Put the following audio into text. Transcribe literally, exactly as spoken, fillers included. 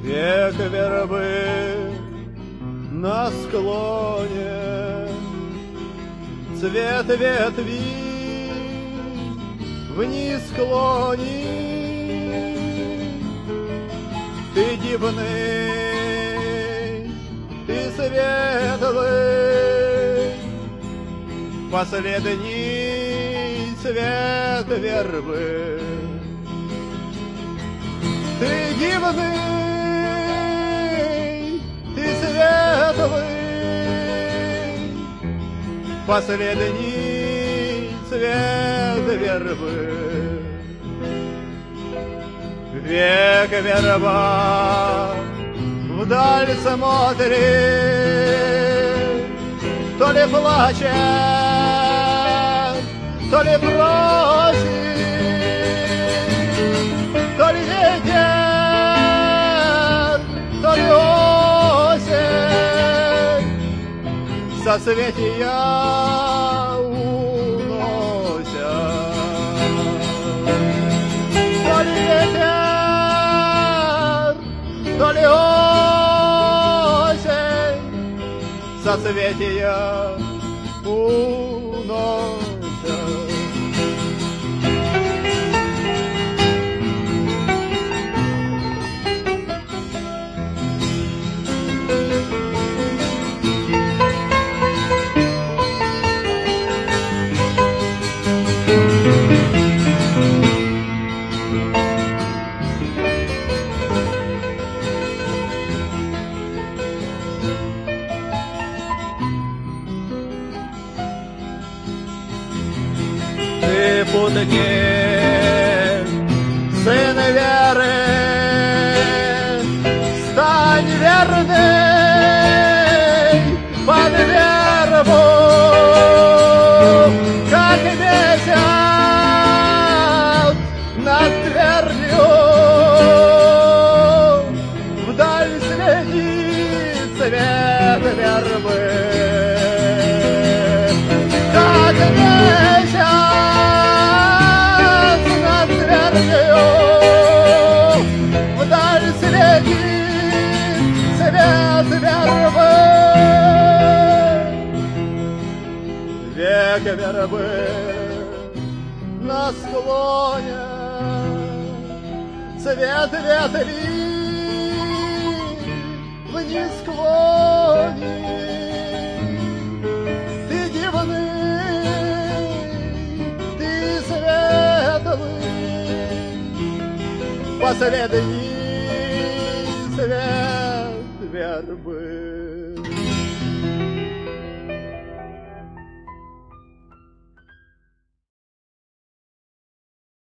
Век вербы на склоне, цвет ветви вниз склони. Ты дивный, ты светлый, последний цвет вербы. Ты дивный, ты светлый, последний цвет вербы. Век верба вдаль смотрит, то ли плачет, то ли просит, то ли ветер, то ли осень соцветия уносят. То ли ветер, то ли осень соцветия уносят. Ты путник, сын веры, стань верный под вербу, как месяц над твердью. Вдаль следит цвет вербы, как месяц вдаль следит цвет вербы. Век вербы на склоне, цвет ветви вниз склони. Ты дивный, ты светлый, последний цвет вербы.